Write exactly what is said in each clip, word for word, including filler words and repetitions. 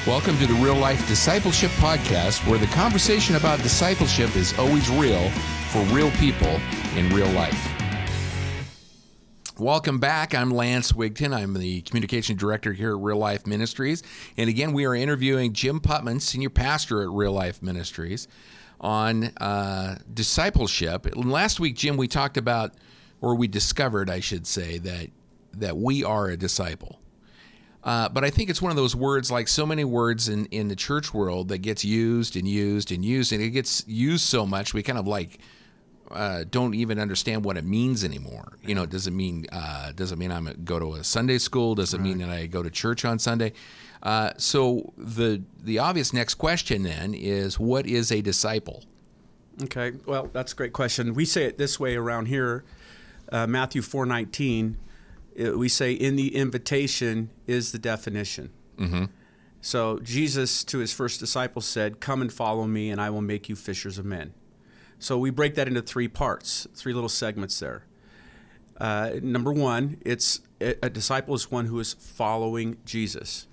Welcome to the Real Life Discipleship Podcast, where the conversation about discipleship is always real for real people in real life. Welcome back. I'm Lance Wigton. I'm the Communication Director here at Real Life Ministries. And again, we are interviewing Jim Putman, Senior Pastor at Real Life Ministries, on uh, discipleship. Last week, Jim, we talked about, or we discovered, I should say, that that we are a disciple. Uh, but I think it's one of those words, like so many words in, in the church world, that gets used and used and used, and it gets used so much we kind of like uh, don't even understand what it means anymore. You know, does it mean uh, does it mean I'm go to a Sunday school? Does it right. mean that I go to church on Sunday? Uh, so the the obvious next question then is, what is a disciple? Okay, well, that's a great question. We say it this way around here, uh, Matthew four nineteen. We say, in the invitation is the definition. Mm-hmm. So Jesus, to his first disciples, said, come and follow me, and I will make you fishers of men. So we break that into three parts, three little segments there. Uh, number one, it's a disciple is one who is following Jesus.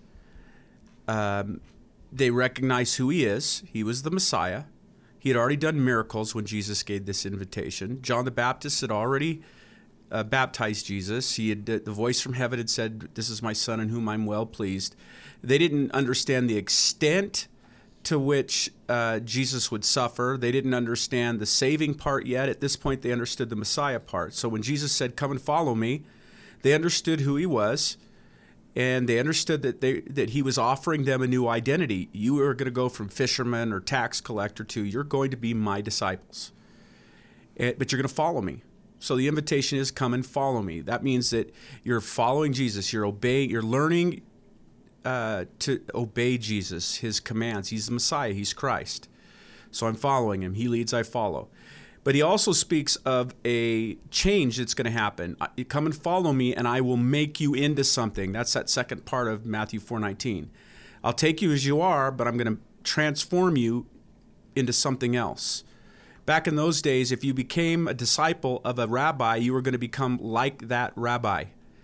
Um, they recognize who he is. He was the Messiah. He had already done miracles when Jesus gave this invitation. John the Baptist had already Uh, baptized Jesus. He had, the voice from heaven had said, this is my son in whom I'm well pleased. They didn't understand the extent to which uh, Jesus would suffer. They didn't understand the saving part yet. At this point, they understood the Messiah part. So when Jesus said, come and follow me, they understood who he was, and they understood that they that he was offering them a new identity. You are going to go from fisherman or tax collector to, you're going to be my disciples, and, but you're going to follow me. So the invitation is, come and follow me. That means that you're following Jesus. You're obeying. You're learning uh, to obey Jesus, his commands. He's the Messiah. He's Christ. So I'm following him. He leads, I follow. But he also speaks of a change that's going to happen. Come and follow me, and I will make you into something. That's that second part of Matthew four nineteen. I'll take you as you are, but I'm going to transform you into something else. Back in those days, if you became a disciple of a rabbi, you were going to become like that rabbi.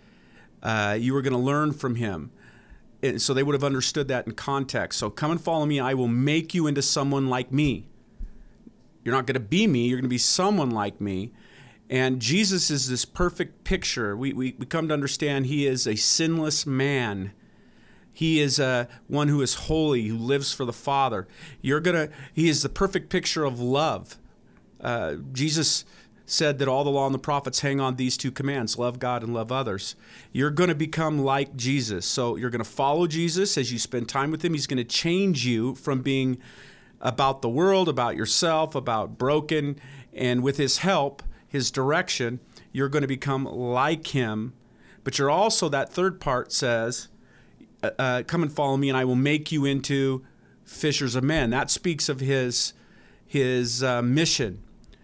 Uh, you were going to learn from him. And so they would have understood that in context. So come and follow me. I will make you into someone like me. You're not going to be me. You're going to be someone like me. And Jesus is this perfect picture. We, we, we come to understand he is a sinless man. He is uh, one who is holy, who lives for the Father. You're gonna. He is the perfect picture of love. Uh, Jesus said that all the law and the prophets hang on these two commands, love God and love others. You're going to become like Jesus. So you're going to follow Jesus as you spend time with him. He's going to change you from being about the world, about yourself, about broken. And with his help, his direction, you're going to become like him. But you're also, that third part says, uh, come and follow me and I will make you into fishers of men. That speaks of his, his uh, mission.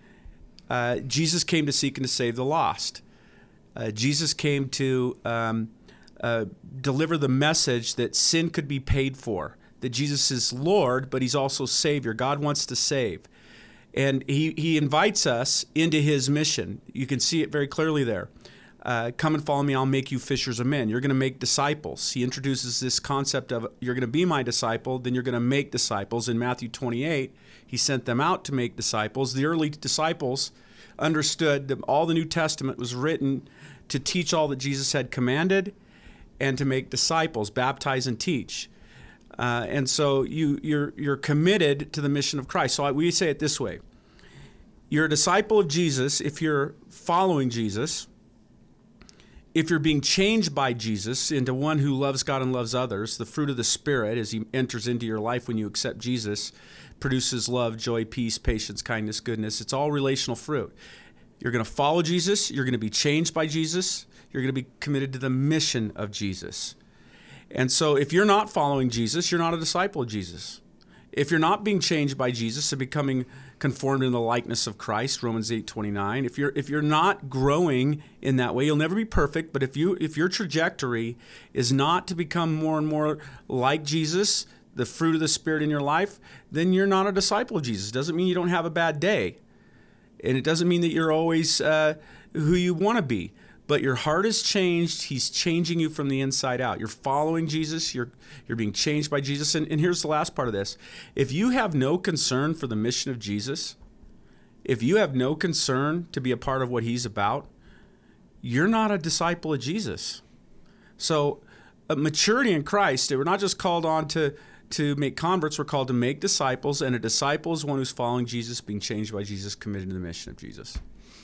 Uh, Jesus came to seek and to save the lost. Uh, Jesus came to um, uh, deliver the message that sin could be paid for, that Jesus is Lord, but he's also Savior. God wants to save. And he, he invites us into his mission. You can see it very clearly there. Uh, come and follow me, I'll make you fishers of men. You're going to make disciples. He introduces this concept of, you're going to be my disciple, then you're going to make disciples. In Matthew twenty-eight, he sent them out to make disciples. The early disciples understood that all the New Testament was written to teach all that Jesus had commanded and to make disciples, baptize and teach. Uh, and so you, you're, you're committed to the mission of Christ. So I, we say it this way. You're a disciple of Jesus if you're following Jesus. If you're being changed by Jesus into one who loves God and loves others, the fruit of the Spirit, as he enters into your life when you accept Jesus, produces love, joy, peace, patience, kindness, goodness. It's all relational fruit. You're going to follow Jesus. You're going to be changed by Jesus. You're going to be committed to the mission of Jesus. And so if you're not following Jesus, you're not a disciple of Jesus. If you're not being changed by Jesus and becoming conformed in the likeness of Christ, Romans eight twenty-nine, if you're if you're not growing in that way, you'll never be perfect, but if you if your trajectory is not to become more and more like Jesus, the fruit of the Spirit in your life, then you're not a disciple of Jesus. It doesn't mean you don't have a bad day. And it doesn't mean that you're always uh, who you want to be. but your heart is changed. He's changing you from the inside out. You're following Jesus. You're you're being changed by Jesus. And, and here's the last part of this. If you have no concern for the mission of Jesus, if you have no concern to be a part of what he's about, you're not a disciple of Jesus. So uh, maturity in Christ, we're not just called on to, to make converts, we're called to make disciples, and a disciple is one who's following Jesus, being changed by Jesus, committed to the mission of Jesus.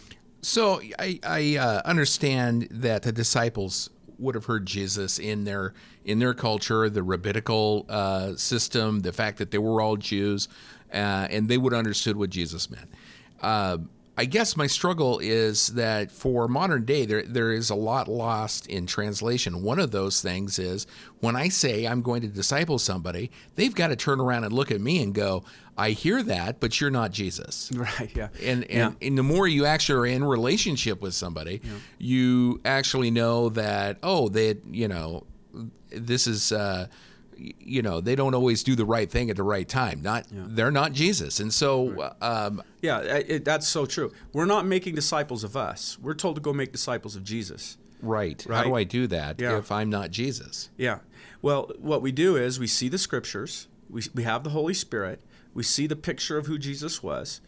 So I, I uh, understand that the disciples would have heard Jesus in their in their culture, the rabbinical uh, system, the fact that they were all Jews, uh, and they would have understood what Jesus meant. Uh, I guess my struggle is that for modern day, there there is a lot lost in translation. One of those things is when I say I'm going to disciple somebody, they've got to turn around and look at me and go, I hear that, but you're not Jesus. Right, yeah. And and, yeah. and the more you actually are in relationship with somebody, yeah. you actually know that, oh, they, you know, this is, uh, you know, they don't always do the right thing at the right time. Not yeah. They're not Jesus. And so... Right. Um, yeah, it, that's so true. We're not making disciples of us. We're told to go make disciples of Jesus. Right. right? How do I do that yeah. if I'm not Jesus? Yeah. Well, what we do is we see the scriptures. We, we have the Holy Spirit. We see the picture of who Jesus was.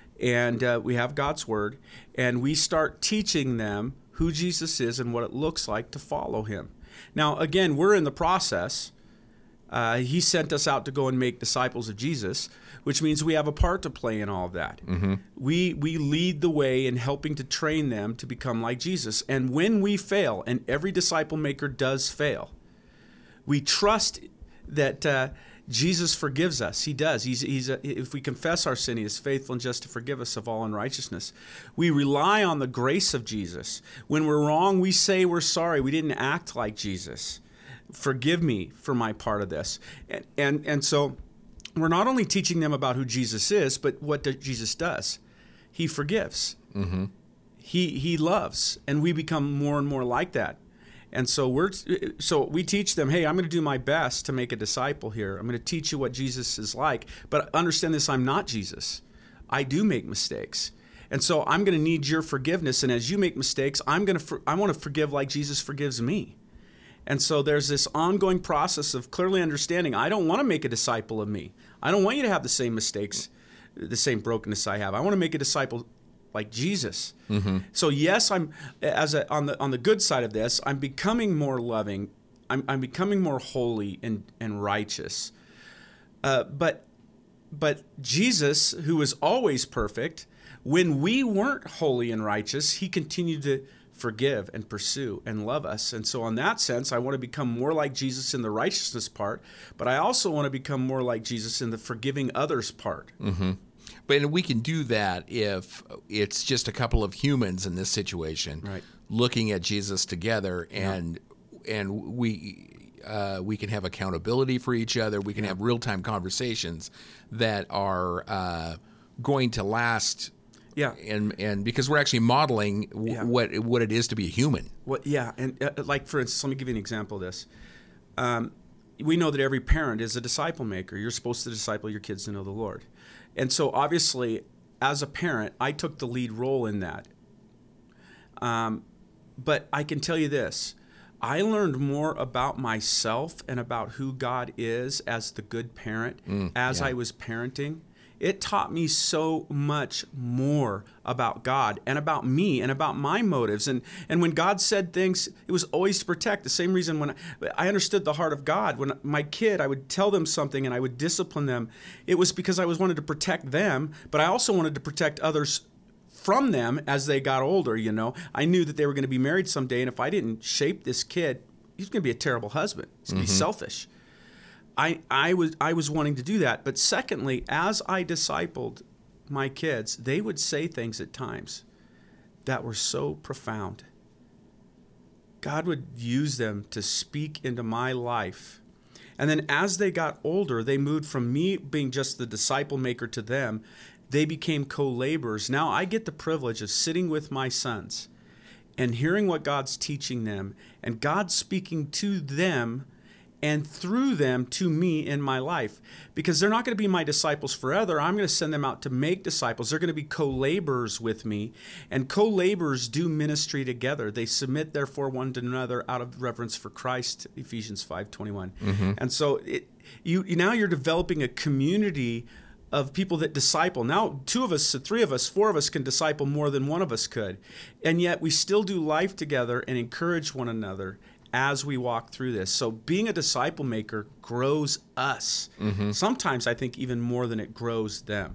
And uh, we have God's Word. And we start teaching them who Jesus is and what it looks like to follow him. Now, again, we're in the process. Uh, he sent us out to go and make disciples of Jesus, which means we have a part to play in all of that. Mm-hmm. We we lead the way in helping to train them to become like Jesus. And when we fail, and every disciple maker does fail, we trust that uh, Jesus forgives us. He does. He's, he's a, if we confess our sin, he is faithful and just to forgive us of all unrighteousness. We rely on the grace of Jesus. When we're wrong, we say we're sorry. We didn't act like Jesus. Forgive me for my part of this. And, and and so we're not only teaching them about who Jesus is, but what Jesus does. He forgives. Mm-hmm. He he loves, and we become more and more like that. And so we're so we teach them, hey, I'm going to do my best to make a disciple here. I'm going to teach you what Jesus is like, but understand this, I'm not Jesus. I do make mistakes. And so I'm going to need your forgiveness, and as you make mistakes, I'm going to for, I want to forgive like Jesus forgives me. And so there's this ongoing process of clearly understanding, I don't want to make a disciple of me. I don't want you to have the same mistakes, the same brokenness I have. I want to make a disciple like Jesus. Mm-hmm. So yes, I'm as a, on the on the good side of this, I'm becoming more loving. I'm, I'm becoming more holy and, and righteous. Uh, but but Jesus, who was always perfect, when we weren't holy and righteous, he continued to forgive and pursue and love us. And so in that sense, I want to become more like Jesus in the righteousness part, but I also want to become more like Jesus in the forgiving others part. Mm-hmm. But we can do that if it's just a couple of humans in this situation, right, looking at Jesus together, and yeah. and we uh, we can have accountability for each other. We can yeah. have real-time conversations that are uh, going to last. Yeah, and and because we're actually modeling w- yeah. what what it is to be a human. What? Yeah, and uh, like for instance, let me give you an example of this. Um, we know that every parent is a disciple maker. You're supposed to disciple your kids to know the Lord, and so obviously, as a parent, I took the lead role in that. Um, but I can tell you this: I learned more about myself and about who God is as the good parent mm, as yeah. I was parenting. It taught me so much more about God and about me and about my motives. And and when God said things, it was always to protect. The same reason when I, I understood the heart of God, when my kid, I would tell them something and I would discipline them. It was because I was wanted to protect them, but I also wanted to protect others from them as they got older, you know. I knew that they were going to be married someday, and if I didn't shape this kid, he's going to be a terrible husband. He's going to mm-hmm. be selfish. I, I was I was wanting to do that. But secondly, as I discipled my kids, they would say things at times that were so profound. God would use them to speak into my life. And then as they got older, they moved from me being just the disciple maker to them. They became co-laborers. Now I get the privilege of sitting with my sons and hearing what God's teaching them, and God speaking to them and through them to me in my life, because they're not going to be my disciples forever. I'm going to send them out to make disciples. They're going to be co-laborers with me, and co-laborers do ministry together. They submit therefore one to another out of reverence for Christ, Ephesians five twenty-one. Mm-hmm. And so it, you, you now you're developing a community of people that disciple. Now, two of us, three of us, four of us can disciple more than one of us could. And yet we still do life together and encourage one another as we walk through this. So being a disciple maker grows us. Mm-hmm. Sometimes I think even more than it grows them.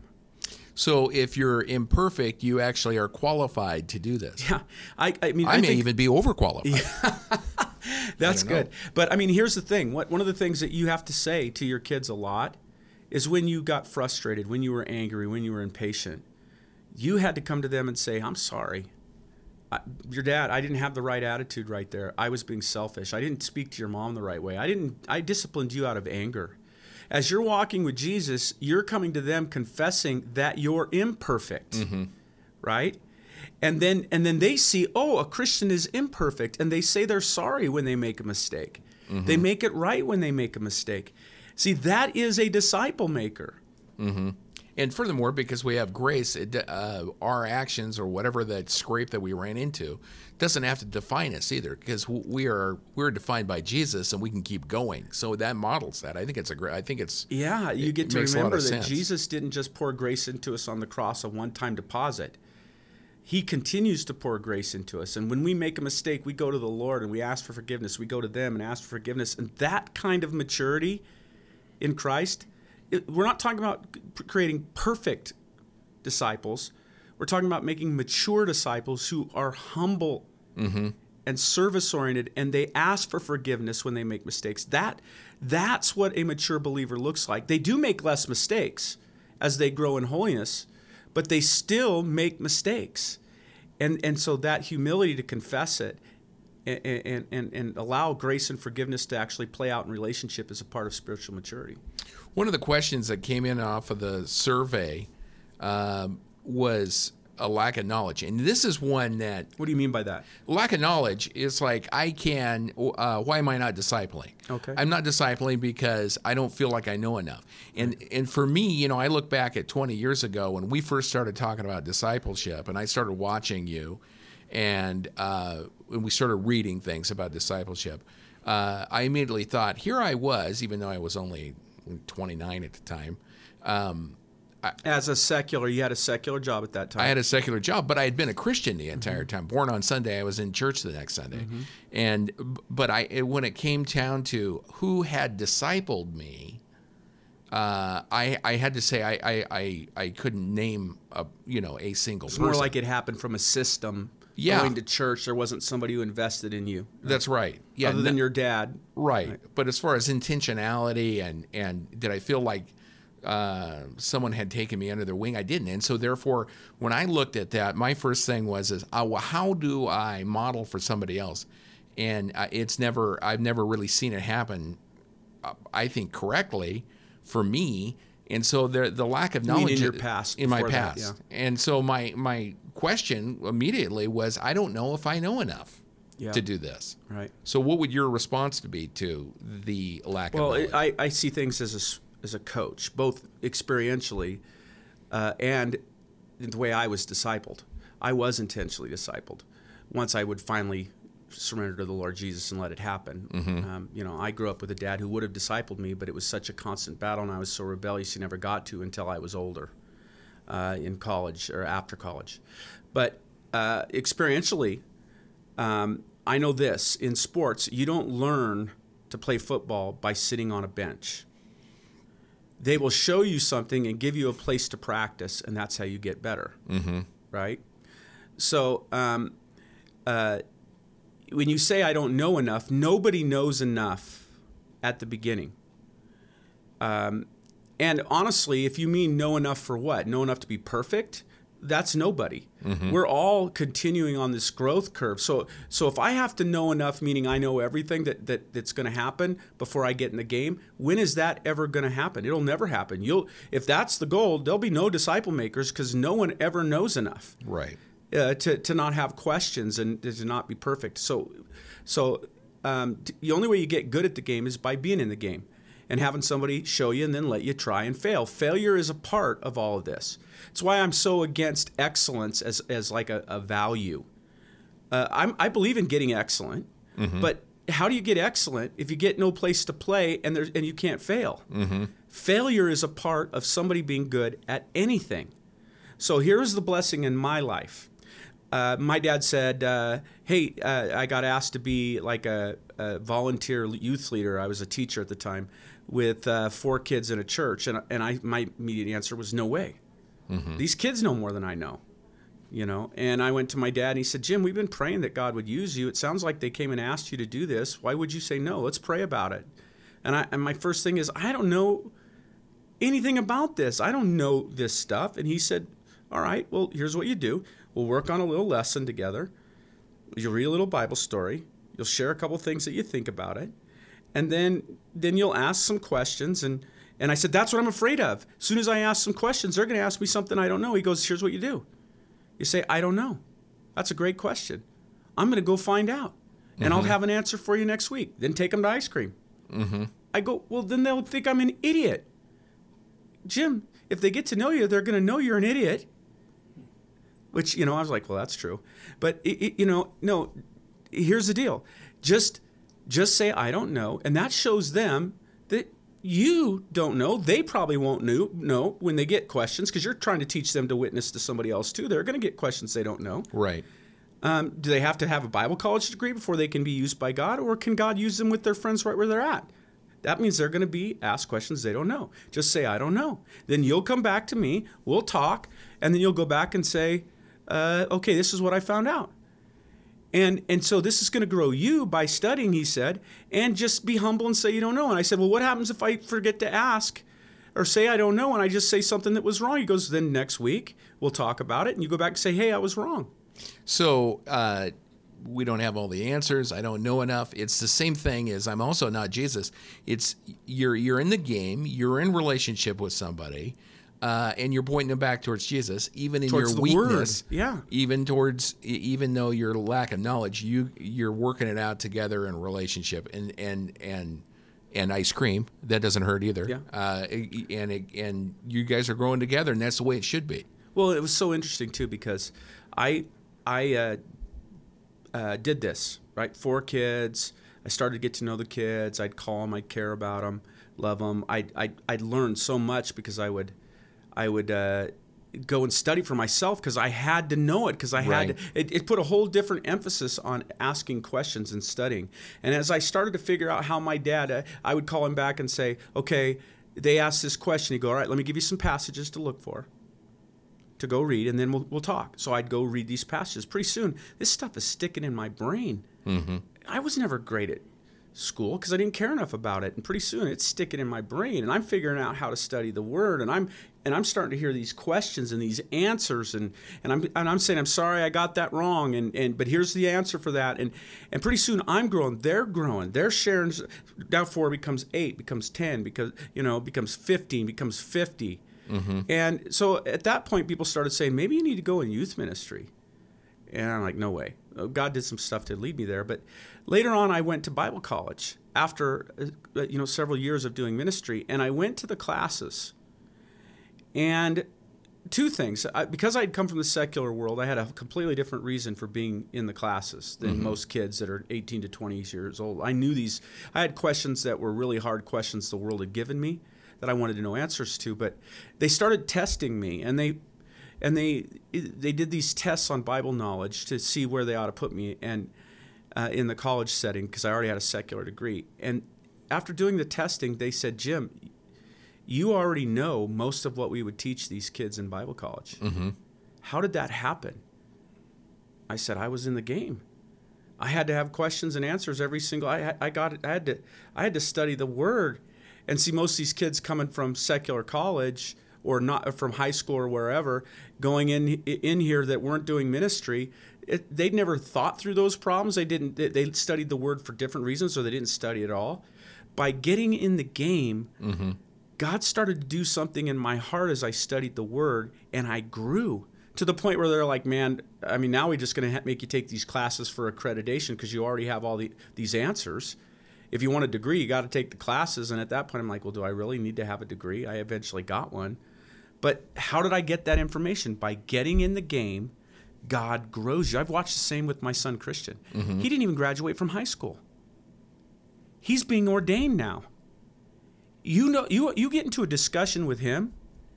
So if you're imperfect, you actually are qualified to do this. Yeah. I, I mean, I, I may think, even be overqualified. Yeah. That's good. But I mean, here's the thing. What, one of the things that you have to say to your kids a lot is when you got frustrated, when you were angry, when you were impatient, you had to come to them and say, I'm sorry. I, your dad, I didn't have the right attitude right there. I was being selfish. I didn't speak to your mom the right way. I didn't. I disciplined you out of anger. As you're walking with Jesus, you're coming to them confessing that you're imperfect, mm-hmm. right? And then and then they see, oh, a Christian is imperfect, and they say they're sorry when they make a mistake. Mm-hmm. They make it right when they make a mistake. See, that is a disciple maker. Mm-hmm. And furthermore, because we have grace, it, uh, our actions or whatever that scrape that we ran into doesn't have to define us either, because we are we're defined by Jesus, and we can keep going. So that models that. I think it's a great. I think it's yeah. You get to remember remember that sense. Jesus didn't just pour grace into us on the cross, a one-time deposit. He continues to pour grace into us, and when we make a mistake, we go to the Lord and we ask for forgiveness. We go to them and ask for forgiveness, and that kind of maturity in Christ. It, we're not talking about creating perfect disciples. We're talking about making mature disciples who are humble mm-hmm. and service-oriented, and they ask for forgiveness when they make mistakes. That, that's what a mature believer looks like. They do make less mistakes as they grow in holiness, but they still make mistakes. And, and so that humility to confess it and, and, and allow grace and forgiveness to actually play out in relationship is a part of spiritual maturity. One of the questions that came in off of the survey um, was a lack of knowledge. And this is one that... What do you mean by that? Lack of knowledge is like, I can... Uh, why am I not discipling? Okay. I'm not discipling because I don't feel like I know enough. And and for me, you know, I look back at twenty years ago when we first started talking about discipleship, and I started watching you, and uh, when we started reading things about discipleship, uh, I immediately thought, here I was, even though I was only twenty-nine at the time. Um, I, As a secular, you had a secular job at that time. I had a secular job, but I had been a Christian the entire mm-hmm. time. Born on Sunday, I was in church the next Sunday. Mm-hmm. And but I it, when it came down to who had discipled me, uh, I I had to say I I, I, I couldn't name a you know a single it's person. More like it happened from a system. Yeah. Going to church, there wasn't somebody who invested in you. That's right. Yeah, Other than your dad. Right. right. But as far as intentionality and, and did I feel like uh, someone had taken me under their wing, I didn't. And so therefore, when I looked at that, my first thing was, is, uh, well, how do I model for somebody else? And uh, it's never, I've never really seen it happen, uh, I think, correctly for me. And so the the lack of knowledge you mean in your past, in my past, that, yeah. And so my my question immediately was, I don't know if I know enough yeah. to do this. Right. So what would your response to be to the lack well, of knowledge? Well, I, I see things as a as a coach, both experientially uh, and the way I was discipled. I was intentionally discipled. Once I would finally surrender to the Lord Jesus and let it happen. Mm-hmm. Um, you know, I grew up with a dad who would have discipled me, but it was such a constant battle, and I was so rebellious he never got to until I was older, uh, in college or after college. But uh, experientially, um, I know this. In sports, you don't learn to play football by sitting on a bench. They will show you something and give you a place to practice, and that's how you get better, mm-hmm. right? So, um, uh, when you say I don't know enough, nobody knows enough at the beginning. Um, and honestly, if you mean know enough for what? Know enough to be perfect? That's nobody. Mm-hmm. We're all continuing on this growth curve. So so if I have to know enough, meaning I know everything that, that that's going to happen before I get in the game, when is that ever going to happen? It'll never happen. You'll if that's the goal, there'll be no disciple makers because no one ever knows enough. Right. Uh, to, to not have questions and to not be perfect. So so um, t- the only way you get good at the game is by being in the game and having somebody show you and then let you try and fail. Failure is a part of all of this. It's why I'm so against excellence as, as like a, a value. Uh, I'm, I believe in getting excellent, mm-hmm. but how do you get excellent if you get no place to play and there's, and you can't fail? Mm-hmm. Failure is a part of somebody being good at anything. So here's the blessing in my life. Uh, my dad said, uh, hey, uh, I got asked to be like a, a volunteer youth leader. I was a teacher at the time with uh, four kids in a church. And, and I, my immediate answer was, no way. Mm-hmm. These kids know more than I know. You know, and I went to my dad and he said, Jim, we've been praying that God would use you. It sounds like they came and asked you to do this. Why would you say no? Let's pray about it. And, I, and my first thing is, I don't know anything about this. I don't know this stuff. And he said, all right, well, here's what you do. We'll work on a little lesson together. You'll read a little Bible story. You'll share a couple things that you think about it. And then then you'll ask some questions. And, and I said, that's what I'm afraid of. As soon as I ask some questions, they're going to ask me something I don't know. He goes, here's what you do. You say, I don't know. That's a great question. I'm going to go find out. And mm-hmm. I'll have an answer for you next week. Then take them to ice cream. Mm-hmm. I go, well, then they'll think I'm an idiot. Jim, if they get to know you, they're going to know you're an idiot. Which, you know, I was like, well, that's true. But, it, it, you know, no, here's the deal. Just, just say, I don't know. And that shows them that you don't know. They probably won't know, know when they get questions because you're trying to teach them to witness to somebody else too. They're going to get questions they don't know. Right. Um, do they have to have a Bible college degree before they can be used by God, or can God use them with their friends right where they're at? That means they're going to be asked questions they don't know. Just say, I don't know. Then you'll come back to me, we'll talk, and then you'll go back and say, uh, okay, this is what I found out. And and so this is going to grow you by studying, he said, and just be humble and say you don't know. And I said, well, what happens if I forget to ask or say I don't know and I just say something that was wrong? He goes, then next week we'll talk about it. And you go back and say, hey, I was wrong. So uh, we don't have all the answers. I don't know enough. It's the same thing as I'm also not Jesus. It's you're you're in the game. You're in relationship with somebody. Uh, and you're pointing them back towards Jesus, even in towards your weakness, word. Yeah. even towards, even though your lack of knowledge, you you're working it out together in relationship, and and and and ice cream that doesn't hurt either. Yeah. Uh, and it, and you guys are growing together, and that's the way it should be. Well, it was so interesting too because I I uh, uh, did this right. Four kids. I started to get to know the kids. I'd call them. I'd care about them, love them. I I I'd learned so much because I would. I would uh, go and study for myself because I had to know it because I had right. to, it, it put a whole different emphasis on asking questions and studying. And as I started to figure out how my dad, uh, I would call him back and say, okay, they asked this question. He'd go, all right, let me give you some passages to look for, to go read, and then we'll, we'll talk. So I'd go read these passages. Pretty soon, this stuff is sticking in my brain. Mm-hmm. I was never great at school because I didn't care enough about it, and pretty soon it's sticking in my brain, and I'm figuring out how to study the Word, and I'm and I'm starting to hear these questions and these answers, and and I'm and I'm saying I'm sorry I got that wrong, and and but here's the answer for that, and and pretty soon I'm growing, they're growing, they're sharing. Now four becomes eight, becomes ten, because you know becomes fifteen, becomes fifty, mm-hmm. and so at that point people started saying maybe you need to go in youth ministry, and I'm like no way. God did some stuff to lead me there, but later on I went to Bible college after uh, you know several years of doing ministry, and I went to the classes. And two things, I, because I'd come from the secular world, I had a completely different reason for being in the classes than mm-hmm. most kids that are eighteen to twenty years old. I knew these, I had questions that were really hard questions the world had given me that I wanted to know answers to, but they started testing me, and they And they they did these tests on Bible knowledge to see where they ought to put me and uh, in the college setting because I already had a secular degree. And after doing the testing, they said, Jim, you already know most of what we would teach these kids in Bible college. Mm-hmm. How did that happen? I said, I was in the game. I had to have questions and answers every single. I I got I had to I had to study the Word, and see most of these kids coming from secular college or not from high school or wherever, going in in here that weren't doing ministry, it, they'd never thought through those problems. They didn't. They, they studied the Word for different reasons, or they didn't study at all. By getting in the game, mm-hmm. God started to do something in my heart as I studied the Word, and I grew to the point where they're like, man, I mean, now we're just going to ha- make you take these classes for accreditation because you already have all the, these answers. If you want a degree, you got to take the classes. And at that point, I'm like, well, do I really need to have a degree? I eventually got one. But how did I get that information? By getting in the game. God grows you. I've watched the same with my son, Christian. Mm-hmm. He didn't even graduate from high school. He's being ordained now. You know, you you get into a discussion with him,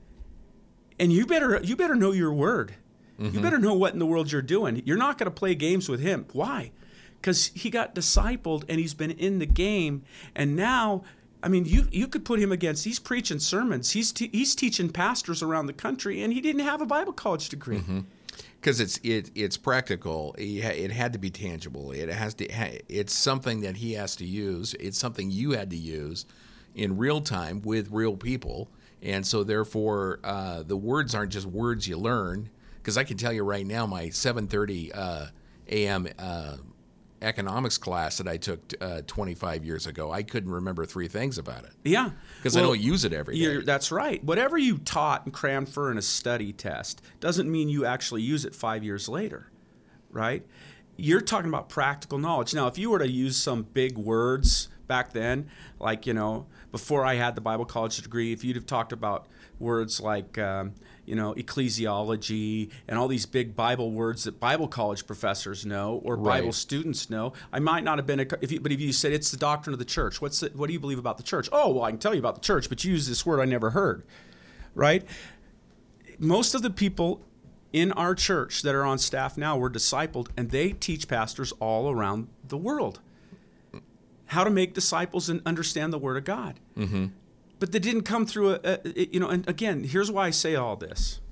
and you better you better know your word. Mm-hmm. You better know what in the world you're doing. You're not going to play games with him. Why? Because he got discipled and he's been in the game, and now, I mean, you you could put him against. He's preaching sermons. He's te- he's teaching pastors around the country, and he didn't have a Bible college degree. Mm-hmm. Because it's it it's practical. It had to be tangible. It has to. It's something that he has to use. It's something you had to use in real time with real people, and so therefore uh, the words aren't just words you learn. Because I can tell you right now, my seven thirty uh, a m Uh, economics class that I took uh, twenty-five years ago, I couldn't remember three things about it. Yeah. Because well, I don't use it every day. You're, that's right. Whatever you taught and crammed for in a study test doesn't mean you actually use it five years later, right? You're talking about practical knowledge. Now, if you were to use some big words back then, like, you know, before I had the Bible college degree, if you'd have talked about words like, um, you know, ecclesiology and all these big Bible words that Bible college professors know or right. Bible students know, I might not have been. A, if you, but if you said it's the doctrine of the church, what's the, what do you believe about the church? Oh, well, I can tell you about the church, but you use this word I never heard, right? Most of the people in our church that are on staff now were discipled, and they teach pastors all around the world how to make disciples and understand the Word of God. Mm-hmm. But they didn't come through a, a, you know, and again, here's why I say all this.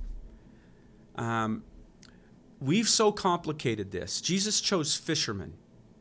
Um, we've so complicated this. Jesus chose fishermen,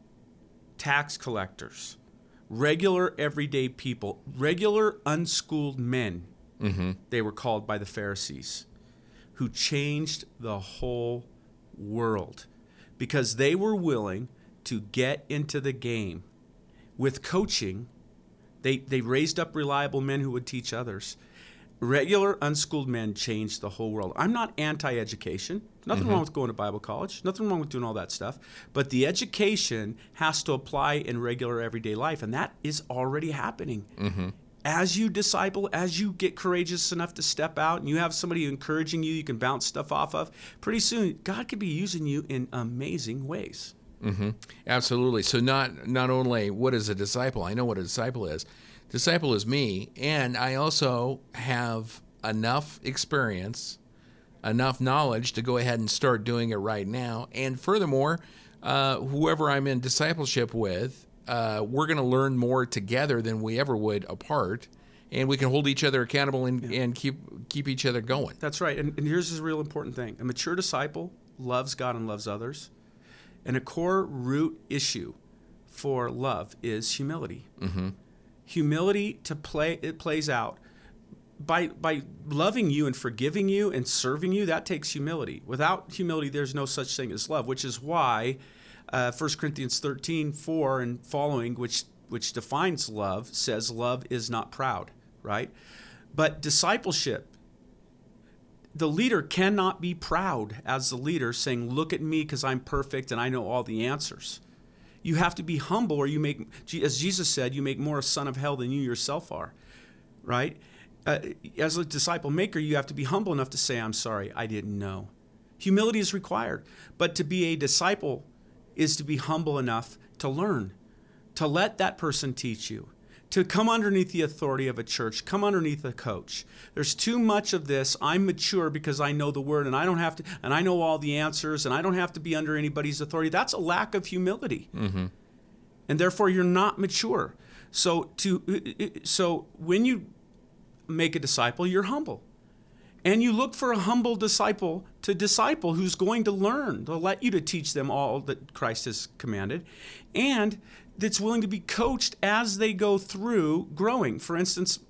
tax collectors, regular everyday people, regular unschooled men, mm-hmm. they were called by the Pharisees, who changed the whole world because they were willing to get into the game with coaching. They they raised up reliable men who would teach others. Regular, unschooled men changed the whole world. I'm not anti-education. Nothing mm-hmm. wrong with going to Bible college. Nothing wrong with doing all that stuff. But the education has to apply in regular, everyday life, and that is already happening. Mm-hmm. As you disciple, as you get courageous enough to step out, and you have somebody encouraging you, you can bounce stuff off of, pretty soon, God could be using you in amazing ways. Mm-hmm. Absolutely. So not not only what is a disciple, I know what a disciple is. Disciple is me, and I also have enough experience, enough knowledge to go ahead and start doing it right now. And furthermore, uh, whoever I'm in discipleship with, uh, we're going to learn more together than we ever would apart, and we can hold each other accountable and, yeah. and keep keep each other going. That's right. And, and here's the real important thing. A mature disciple loves God and loves others. And a core root issue for love is humility. Mm-hmm. Humility to play it plays out by by loving you and forgiving you and serving you. That takes humility. Without humility, there's no such thing as love. Which is why uh, First Corinthians thirteen four and following, which which defines love, says love is not proud. Right, but discipleship. The leader cannot be proud as the leader saying, look at me because I'm perfect and I know all the answers. You have to be humble or you make, as Jesus said, you make more a son of hell than you yourself are, right? Uh, as a disciple maker, you have to be humble enough to say, I'm sorry, I didn't know. Humility is required. But to be a disciple is to be humble enough to learn, to let that person teach you, to come underneath the authority of a church, come underneath a coach. There's too much of this. I'm mature because I know the word and I don't have to, and I know all the answers and I don't have to be under anybody's authority. That's a lack of humility. Mm-hmm. And therefore you're not mature. So to, so when you make a disciple, you're humble. And you look for a humble disciple to disciple who's going to learn, to let you to teach them all that Christ has commanded. And that's willing to be coached as they go through growing. For instance,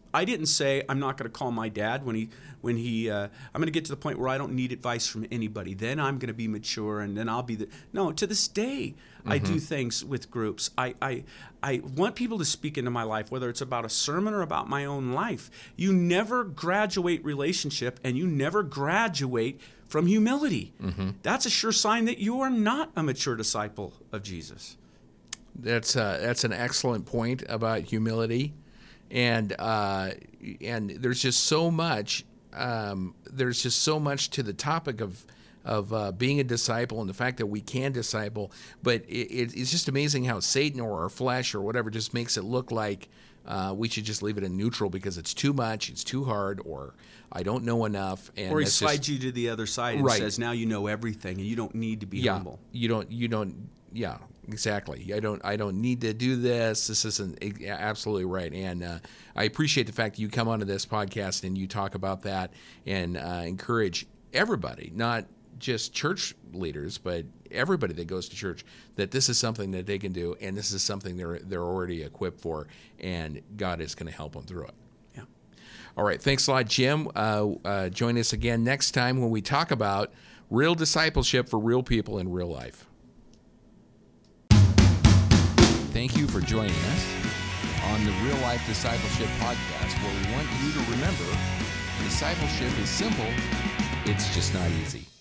I didn't say I'm not going to call my dad when he when he uh, I'm going to get to the point where I don't need advice from anybody. Then I'm going to be mature, and then I'll be the no. To this day, mm-hmm. I do things with groups. I, I I want people to speak into my life, whether it's about a sermon or about my own life. You never graduate relationship, and you never graduate from humility. Mm-hmm. That's a sure sign that you are not a mature disciple of Jesus. That's uh, that's an excellent point about humility. And uh, and there's just so much. Um, there's just so much to the topic of of uh, being a disciple and the fact that we can disciple. But it, it's just amazing how Satan or our flesh or whatever just makes it look like uh, we should just leave it in neutral because it's too much, it's too hard, or I don't know enough. And or he slides just, you to the other side and right. says, now you know everything and you don't need to be yeah, humble. You don't. You don't. Yeah. Exactly. I don't. I don't need to do this. This isn't absolutely right. And uh, I appreciate the fact that you come onto this podcast and you talk about that and uh, encourage everybody, not just church leaders, but everybody that goes to church, that this is something that they can do, and this is something they're they're already equipped for, and God is going to help them through it. Yeah. All right. Thanks a lot, Jim. Uh, uh, join us again next time when we talk about real discipleship for real people in real life. Thank you for joining us on the Real Life Discipleship Podcast, where we want you to remember discipleship is simple, it's just not easy.